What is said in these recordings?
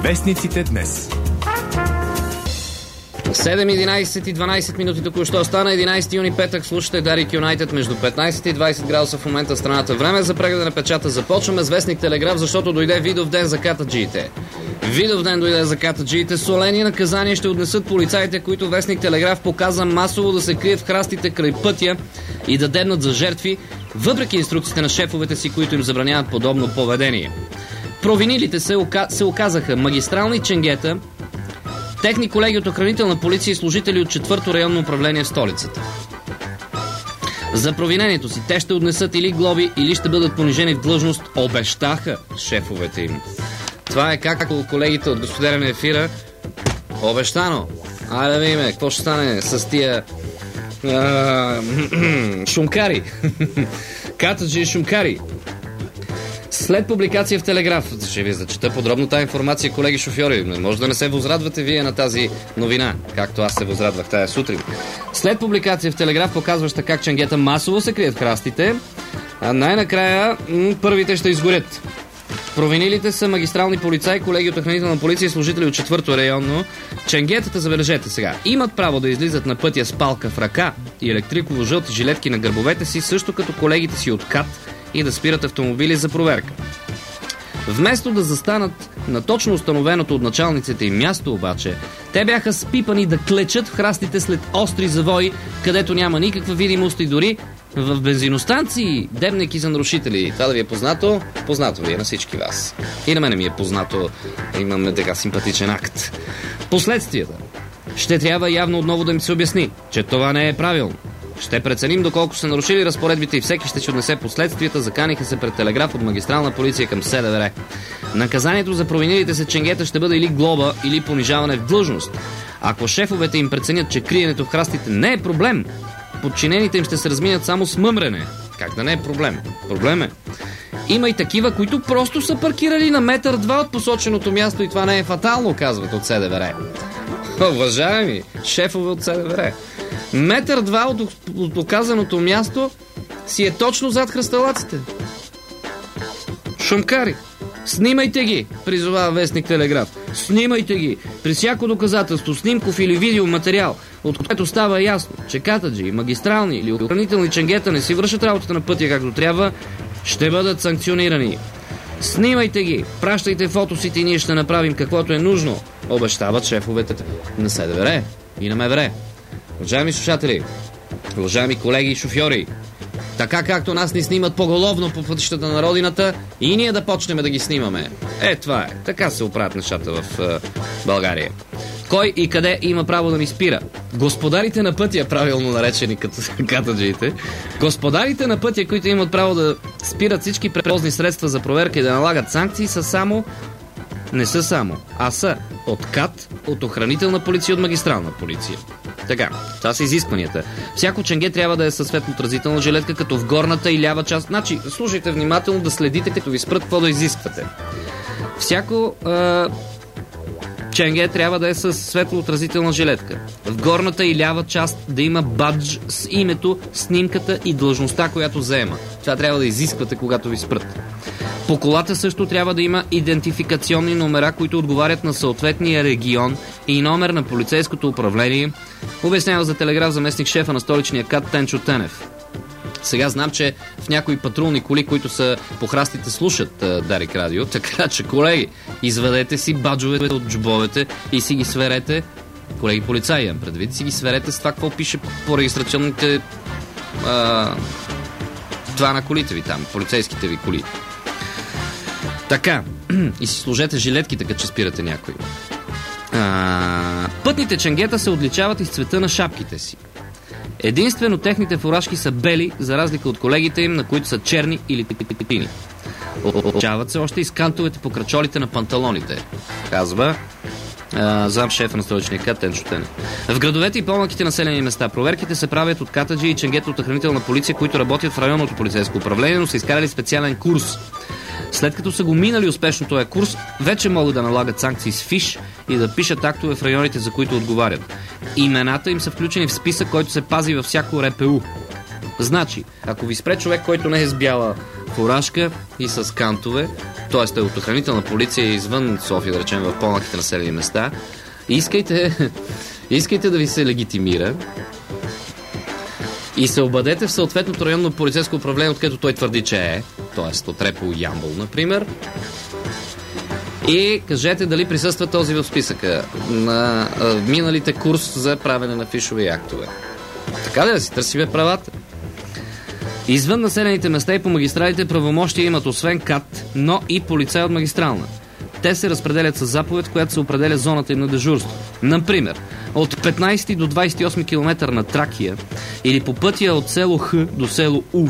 Вестниците днес. 7:11 и 12 минути току-що стана. 11 юни, петък. Слушате Дарик Юнайтед. Между 15 и 20 градуса в момента в страната. Време за прегледа на печата. Започваме с вестник Телеграф, защото дойде Видов ден за катаджиите. Видов ден дойде за катаджиите. Солени наказания ще отнесат полицаите, които вестник Телеграф показа масово да се крият в храстите край пътя и да дебнат за жертви, въпреки инструкциите на шефовете си, които им забраняват подобно поведение. Провинилите се оказаха магистрални ченгета, техни колеги от охранителна полиция и служители от 4-то районно управление в столицата. За провинението си те ще отнесат или глоби, или ще бъдат понижени в длъжност, обещаха шефовете им. Това е както колегите от господаря ефира. Обещано. Айде да видим, какво ще стане с тия шумкари. Катаджи и шумкари. След публикация в Телеграф, ще ви зачета подробно тази информация, колеги шофьори. Може да не се возрадвате вие на тази новина, както аз се возрадвах тая сутрин. След публикация в Телеграф, показваща как ченгета масово се крият в храстите, а най-накрая първите ще изгорят. Провинилите са магистрални полицаи, колеги от охранителна полиция и служители от 4-то районно. Ченгетата, забележете сега, имат право да излизат на пътя с палка в ръка и електриково-жълти жилетки на гърбовете си, също като колегите си от КАТ, и да спират автомобили за проверка. Вместо да застанат на точно установеното от началниците им място обаче, те бяха спипани да клечат в храстите след остри завои, където няма никаква видимост и дори в бензиностанции, дебнейки за нарушители. Това да ви е познато? Познато ви е на всички вас. И на мене ми е познато. Имаме така симпатичен акт. Последствията. Ще трябва явно отново да ми се обясни, че това не е правилно. Ще преценим доколко са нарушили разпоредбите и всеки ще отнесе последствията. Заканиха се пред Телеграф от магистрална полиция към СДВР. Наказанието за провинилите се ченгета ще бъде или глоба, или понижаване в длъжност. Ако шефовете им преценят, че криенето в храстите не е проблем, подчинените им ще се разминят само с мъмрене. Как да не е проблем? Проблем е. Има и такива, които просто са паркирали на 1-2 метра от посоченото място и това не е фатално, казват от СДВР. Уважаеми шефове от СДВР, 1-2 метра от доказаното място си е точно зад хръсталаците. Шумкари, снимайте ги, призовава вестник Телеграф. Снимайте ги. При всяко доказателство, снимков или видеоматериал, от което става ясно, че катаджи, магистрални или охранителни ченгета не си вършат работата на пътя както трябва, ще бъдат санкционирани. Снимайте ги, пращайте фотосите и ние ще направим каквото е нужно, обещават шефовете на СДВР и на МВР. Уважаеми слушатели, уважаеми колеги и шофьори, така както нас ни снимат поголовно по пътищата на родината, и ние да почнем да ги снимаме. Това е. Така се оправят нещата в България. Кой и къде има право да ни спира? Господарите на пътя, правилно наречени като катаджиите, господарите на пътя, които имат право да спират всички превозни средства за проверка и да налагат санкции, не са само, а са от КАТ, от охранителна полиция, от магистрална полиция. Така, това са изискванията. Всяко ченге трябва да е със светлоотразителна жилетка, като в горната и лява част. Значи, слушайте внимателно да следите, като ви спрат, какво да изисквате. Всяко ченге трябва да е с светлоотразителна жилетка. В горната и лява част да има бадж с името, снимката и длъжността, която заема. Това трябва да изисквате, когато ви спрат. По колата също трябва да има идентификационни номера, които отговарят на съответния регион и номер на полицейското управление, обяснява за Телеграф заместник шефа на столичния КАТ Тенчо Тенев. Сега знам, че в някои патрулни коли, които са по храстите, слушат Дарик Радио, така че, колеги, извадете си баджовете от джобовете и си ги сверете, колеги полицаи, предвид, си ги сверете с това, какво пише по регистрационните това на колите ви там, полицейските ви коли. Така, и си сложете жилетки, така че спирате някой. Пътните ченгета се отличават и с цвета на шапките си. Единствено техните фуражки са бели, за разлика от колегите им, на които са черни или пипипипини. Отличават се още и с кантовете по крачолите на панталоните, казва зам шефа на столичния КАТ Тенчо Тенев. В градовете и по-малките населени места проверките се правят от катаджи и ченгета от охранителна полиция, които работят в районното полицейско управление, но са изкарали специален курс. След като са го минали успешно този курс, вече могат да налагат санкции с фиш и да пишат актове в районите, за които отговарят. Имената им са включени в списък, който се пази във всяко РПУ. Значи, ако ви спре човек, който не е с бяла фуражка и с кантове, т.е. от охранителна полиция извън София, да речем, в по-малките населени места. Искайте да ви се легитимира и се обадете в съответното районно полицейско управление, откъдето той твърди, че е, т.е. от Репо и Ямбол, например, и кажете дали присъства този в списъка на миналите курс за правене на фишови актове. Така да си търсиме правата. Извън населените места и по магистралите правомощия имат освен КАТ, но и полицай от магистрална. Те се разпределят с заповед, която се определя зоната им на дежурство. Например, от 15 до 28 км на Тракия или по пътя от село Х до село У.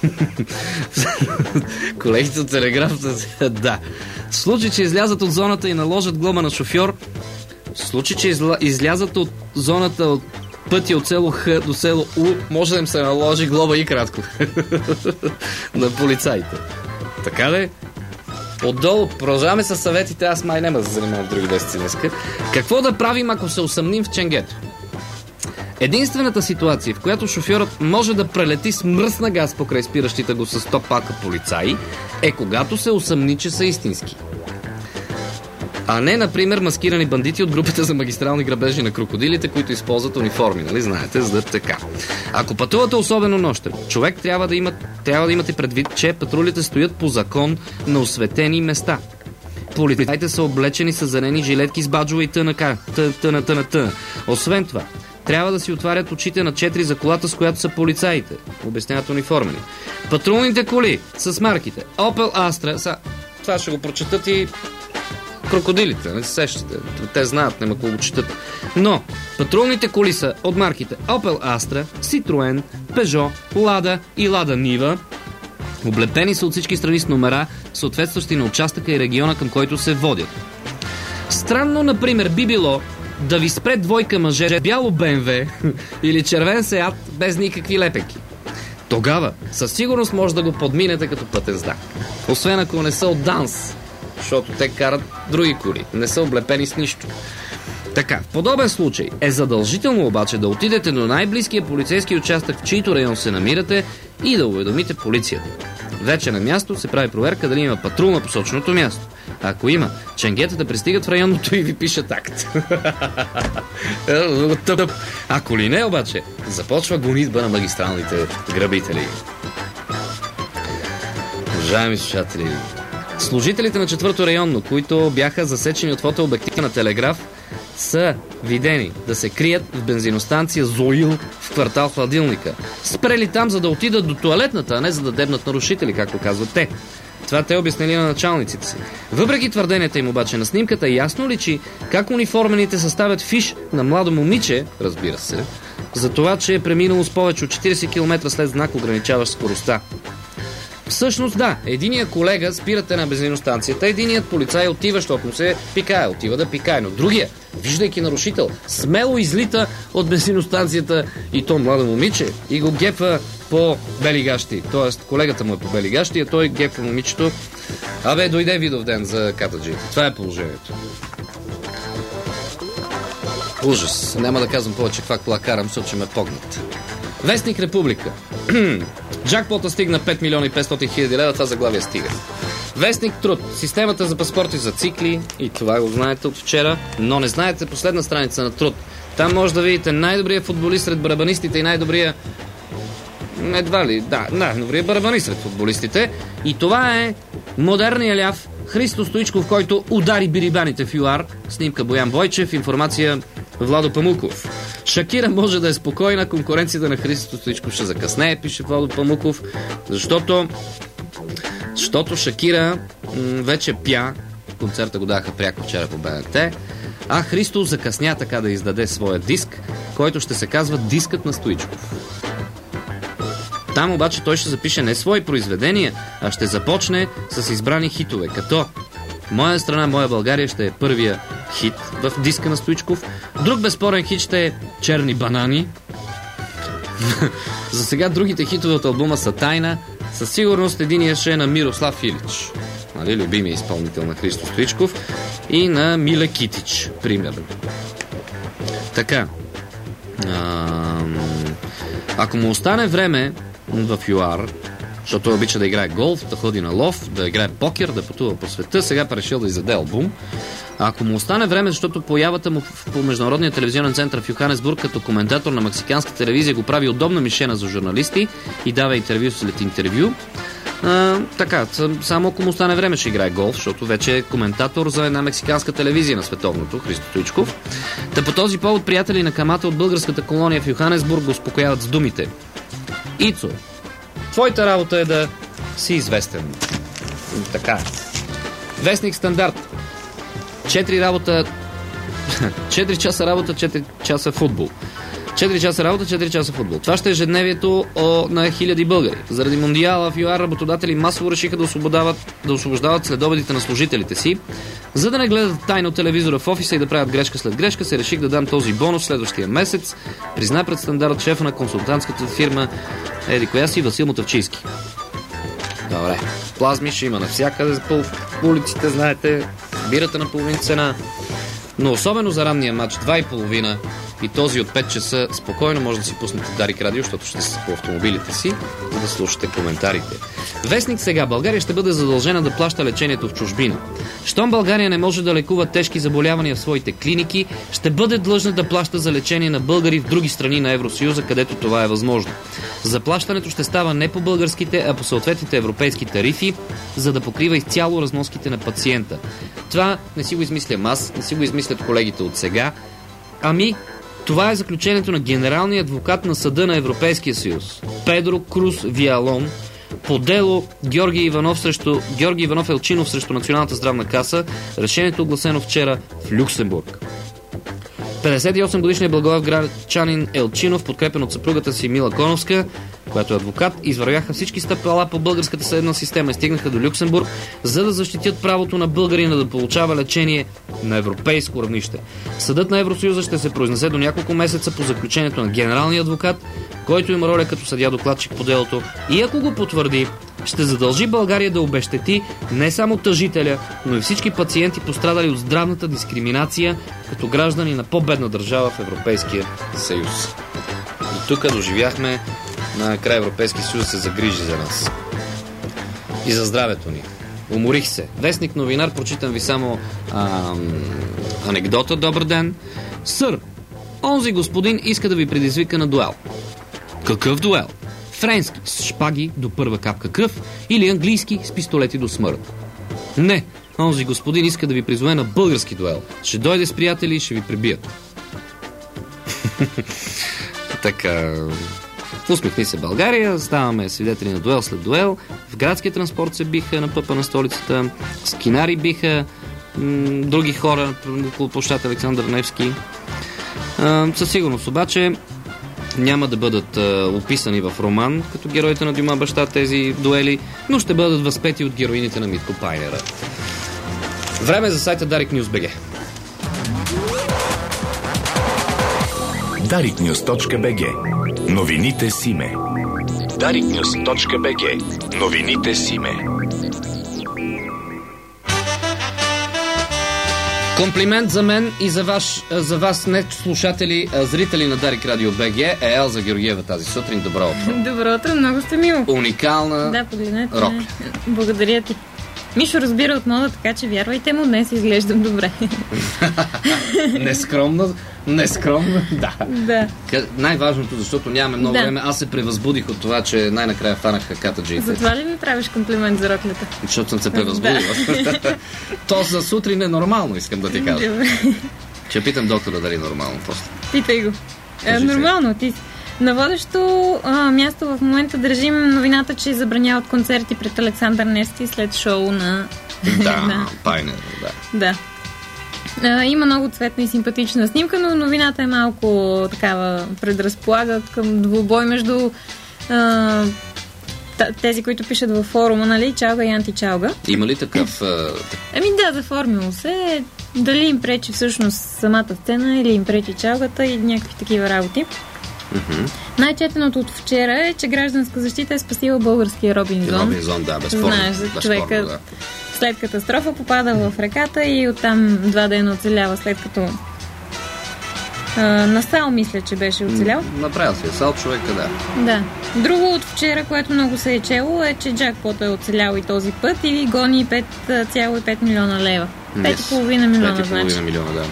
Колегите от телеграфа, да. В случай, че излязат от зоната и наложат глоба на шофьор, в случай, че излязат от зоната от пътя от село Х до село У, може да им се наложи глоба и кратко на полицаите. Така де? Отдолу продължаваме с съветите, аз май няма да се занимавам в други вести днеска. Какво да правим, ако се усъмним в ченгето? Единствената ситуация, в която шофьорът може да прелети с мръсна газ покрай спиращите го с 100 пака полицаи, е когато се усъмни, че са истински. А не, например, маскирани бандити от групата за магистрални грабежи на крокодилите, които използват униформи, нали знаете, за да така. Ако пътувате особено нощем, човек трябва да имате предвид, че патрулите стоят по закон на осветени места. Полицайите са облечени с зелени жилетки с баджове и тъна. Освен това, трябва да си отварят очите на 4 за колата, с която са полицаите, обясняват униформени. Патрулните коли с марките Opel Astra, това ще го прочетат и крокодилите, не се сещате. Те знаят, нема какво го четат. Но патрулните коли са от марките Opel Astra, Citroen, Peugeot, Lada и Lada Niva. Облепени са от всички страни с номера, съответстващи на участъка и региона, към който се водят. Странно, например, би било да ви спре двойка мъже бяло БМВ или червен Сеат без никакви лепеки. Тогава със сигурност може да го подминете като пътен знак. Освен ако не са от ДАНС, защото те карат други коли, не са облепени с нищо. Така, в подобен случай е задължително обаче да отидете до най-близкия полицейски участък, в чийто район се намирате, и да уведомите полицията. Вече на място се прави проверка дали има патрул на посоченото място. Ако има, ченгетата пристигат в районното и ви пишат акт. Ако ли не, обаче, започва гонитба на магистралните грабители. Уважаеми слушатели, служителите на 4-то районно, които бяха засечени от фотообектива на Телеграф, са видени да се крият в бензиностанция Зоил в квартал Хладилника. Спрели там, за да отидат до тоалетната, а не за да дебнат нарушители, както казват те. Това те обяснили на началниците си. Въпреки твърденията им обаче на снимката ясно личи как униформените съставят фиш на младо момиче, разбира се, за това, че е преминало с повече от 40 км след знак, ограничаващ скоростта. Всъщност да, единият колега спирате на бензиностанцията, единият полицай отива, защото му се пикае, отива да пикае, но другия, виждайки нарушител, смело излита от бензиностанцията и то младо момиче и го гепва по бели гащи. Тоест, колегата му е по бели гащи, а той гепва момичето. Абе, дойде видов ден за катаджи. Това е положението. Ужас. Няма да казвам повече каква кола карам, защото ще ме погнат. Вестник Република. Джакпота стигна 5 милиона и 500 хиляди лева, това заглавие стига. Вестник Труд. Системата за паспорти за цикли, и това го знаете от вчера, но не знаете последна страница на Труд. Там може да видите най-добрия футболист сред барабанистите и най-добрия... Едва ли? Да, най-добрия барабанист сред футболистите. И това е модерният ляв Христо Стоичков, който удари бирибаните в ЮАР. Снимка Боян Бойчев, информация Владо Памуков. Шакира може да е спокойна, конкуренцията на Христо Стоичков ще закъснее, пише Владо Памуков, защото Шакира вече пя, концерта го даха пряко вчера по БНТ, а Христо закъсня така да издаде своя диск, който ще се казва Дискът на Стоичков. Там обаче той ще запише не свои произведения, а ще започне с избрани хитове, като Моя страна, моя България ще е първия хит в диска на Стоичков. Друг безспорен хит ще е Черни банани. За сега другите хитове от албума са тайна. Със сигурност единия ще е на Мирослав Илич, нали, любимия изпълнител на Христо Стоичков, и на Миле Китич, примерно. Така. Ако му остане време в ЮАР, Защото той обича да играе голф, да ходи на лов, да играе покер, да пътува по света. Сега решил да издаде албум. А ако му остане време, защото появата му по Международния телевизионен център в Йоханесбург като коментатор на мексиканска телевизия го прави удобна мишена за журналисти и дава интервю след интервю. Така, само ако му остане време, ще играе голф, защото вече е коментатор за една мексиканска телевизия на световното, Христо Стоичков. Та по този повод приятели на Камата от българската колония в Йоханесбург го успокояват с думите: Ицо, твоята работа е да си известен. Така. Вестник Стандарт. 4 часа работа, 4 часа футбол. 4 часа работа, 4 часа футбол. Това ще е ежедневието на хиляди българи. Заради Мондиала в ЮАР работодатели масово решиха да освобождават следобедите на служителите си. За да не гледат тайно телевизора в офиса и да правят грешка след грешка, се реших да дам този бонус следващия месец, призна пред Стандарт шефа на консултантската фирма коя си, Васил Мотавчийски. Добре. Плазми ще има навсякъде по улиците, знаете, бирата на половин цена. Но особено за ранния матч 2:30 и този от 5 часа спокойно може да си пуснете Дарик Радио, защото ще сте по автомобилите си, за да слушате коментарите. Вестник сега. България ще бъде задължена да плаща лечението в чужбина. Щом България не може да лекува тежки заболявания в своите клиники, ще бъде длъжна да плаща за лечение на българи в други страни на Евросъюза, където това е възможно. Заплащането ще става не по българските, а по съответните европейски тарифи, за да покрива изцяло разноските на пациента. Това не си го измислям аз, не си го измислят колегите от сега. Това е заключението на генералния адвокат на Съда на Европейския съюз Педро Круз Виалон по дело Георги Иванов Елчинов срещу Националната здравна каса. Решението е огласено вчера в Люксембург. 58-годишният благоевградчанин Елчинов, подкрепен от съпругата си Мила Коновска, която е адвокат, извървяха всички стъпала по българската съдебна система и стигнаха до Люксембург, за да защитят правото на българина да получава лечение на европейско равнище. Съдът на Евросъюза ще се произнесе до няколко месеца по заключението на генералния адвокат, който има роля като съдия-докладчик по делото, и ако го потвърди, ще задължи България да обезщети не само тъжителя, но и всички пациенти, пострадали от здравната дискриминация като граждани на по-бедна държава в Европейския съюз. И тук доживяхме накрая Европейския съюз се загрижи за нас. И за здравето ни. Уморих се. Вестник новинар, прочитам ви само анекдота. Добър ден. Сър, онзи господин иска да ви предизвика на дуел. Какъв дуел? Френски, с шпаги до първа капка кръв, или английски, с пистолети до смърт? Не, онзи господин иска да ви призове на български дуел. Ще дойде с приятели и ще ви пребият. Така... Усмихни се България, ставаме свидетели на дуел след дуел. В градския транспорт се биха на пъпа на столицата, скинари биха други хора около площад Александър Невски. Със сигурност обаче няма да бъдат описани в роман като героите на Дюма баща тези дуели, но ще бъдат възпети от героините на Митко Пайнера. Време за сайта DarikNews.bg. DarikNews.bg. Новините с име. DarikNews.bg. Новините с име. Комплимент за мен и за вас не слушатели, а зрители на Дарик Радио БГ е Елза Георгиева тази сутрин. Добро утро. Добро утро, много сте мил. Уникална рок. Благодаря ти. Мишо разбира от мода, така че вярвайте му, днес изглеждам добре. Нескромно, да. Най-важното, защото нямаме много време, аз се превъзбудих от това, че най-накрая фанах хакатаджиите. Затова ли ми правиш комплимент за роклята? Защото съм се превъзбудил. То за сутрин е нормално, искам да ти кажа. Ще питам доктора дали е нормално после. Питай го. Нормално, ти си. На водещо място в момента държим новината, че забраняват концерти пред Александър Невски след шоу на... Пайнер, да. Има много цветна и симпатична снимка, но новината е малко такава предразполага към двубой между тези, които пишат във форума, нали, Чалга и античалга. Има ли такъв... заформило се. Дали им пречи всъщност самата сцена или им пречи чалгата и някакви такива работи. Най-четеното от вчера е, че гражданска защита е спасила българския Робинзон. Робинзон, да, безспорно. Знаеш, човека след катастрофа попада в реката и оттам 2 дена оцелява, след като На Сал, мисля, че беше оцелял. Направил си Сал човека, да. Да. Друго от вчера, което много се е чело, е, че джакпот е оцелял и този път и гони 5,5 милиона лева. 5,5 милиона, значи. 5,5 милиона, да.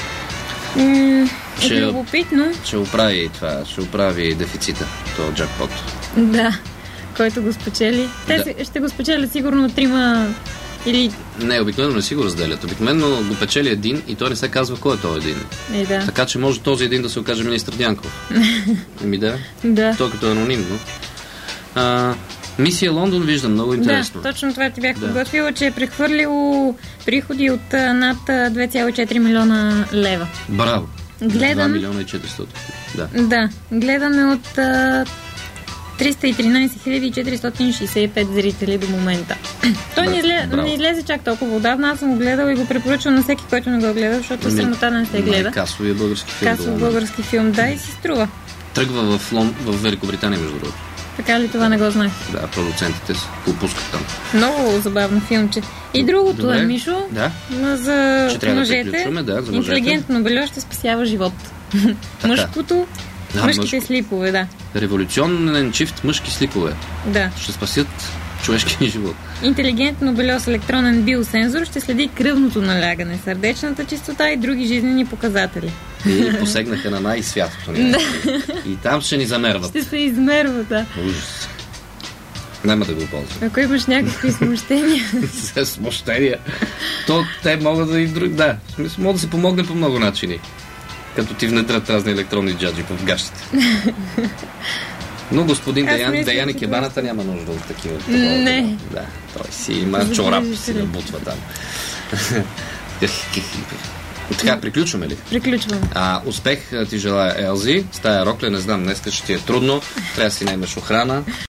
Любопитно. Ще оправи това, ще оправи дефицита, този джакпот. Да, който го спечели. Те ще го спечелят сигурно 3 или... Не, обикновено не си го разделят. Обикновено го печели един и той не се казва кой е този един. Да. Така че може този един да се окаже министър Дянков. Да. Той като е анонимно. Мисия Лондон виждам, много интересно. Да, точно това ти бях подготвила, че е прехвърлило приходи от над 2,4 милиона лева. Браво! Гледам... 2 милиона и 400. Да, гледаме от 313 465 зрители до момента. Той не излезе чак толкова отдавна. Аз съм го гледал и го препоръчвам на всеки, който не го гледа, защото е срамота да не се гледа. Касовия български филм. Касов български филм, да, и си струва. Тръгва в Великобритания, между другото. Така ли, това не го знаех? Да, продуцентите го пускат там. Много забавно филмче. И другото е, Мишо, за мъжете. Интелигентно бельо ще спасява живот. Мъжкото, мъжките слипове, да. Революционен чифт мъжки слипове. Да. Ще спасят човешкия живот. Интелигентно бельо с електронен биосензор ще следи кръвното налягане, сърдечната чистота и други жизнени показатели. И посегнаха на най-святото ни. И там ще ни замерват. Ще се измерват, да. Ужас. Няма да го ползвам. Ако имаш някакви смущения. Смущения. То те могат да и други. Да, в смисъл, могат да се помогне по много начини. Като ти внедрят разни електронни джаджи в гащите. Но господин Деяни Кебаната няма нужда от такива. Не. Да, той си има чорап, си набутва там. Така, приключваме ли? Приключваме. Успех ти желая, Елзи. С тая рокля, не знам, днес ще ти е трудно. Трябва да си наймеш охрана.